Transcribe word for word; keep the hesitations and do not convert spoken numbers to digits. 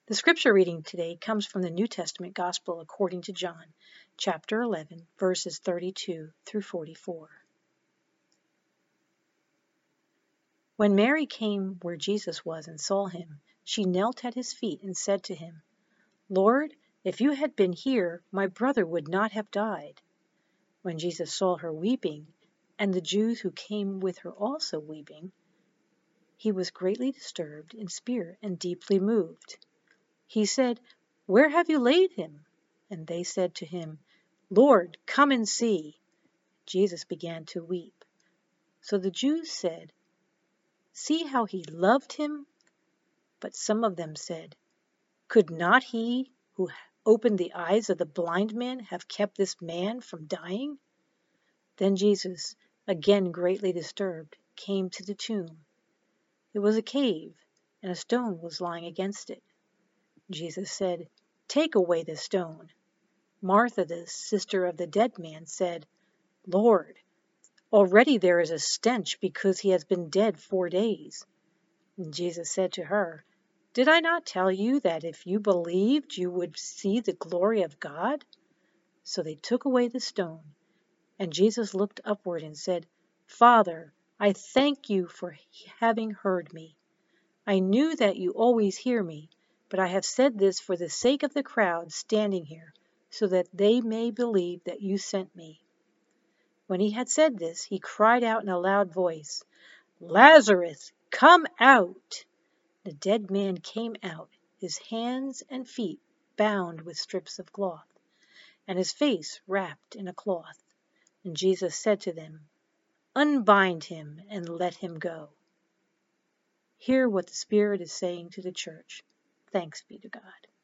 The scripture reading today comes from the New Testament Gospel according to John, chapter eleven, verses thirty-two through forty-four. When Mary came where Jesus was and saw him, she knelt at his feet and said to him, "Lord, if you had been here, my brother would not have died." When Jesus saw her weeping, and the Jews who came with her also weeping, he was greatly disturbed in spirit and deeply moved. He said, "Where have you laid him?" And they said to him, "Lord, come and see." Jesus began to weep. So the Jews said, "See how he loved him?" But some of them said, "Could not he who opened the eyes of the blind man have kept this man from dying?" Then Jesus, again greatly disturbed, came to the tomb. It was a cave, and a stone was lying against it. Jesus said, "Take away the stone." Martha, the sister of the dead man, said, "Lord, already there is a stench because he has been dead four days." And Jesus said to her, "Did I not tell you that if you believed, you would see the glory of God?" So they took away the stone, and Jesus looked upward and said, "Father, I thank you for having heard me. I knew that you always hear me, but I have said this for the sake of the crowd standing here, so that they may believe that you sent me." When he had said this, he cried out in a loud voice, "Lazarus, come out!" The dead man came out, his hands and feet bound with strips of cloth, and his face wrapped in a cloth. And Jesus said to them, "Unbind him and let him go." Hear what the Spirit is saying to the church. Thanks be to God.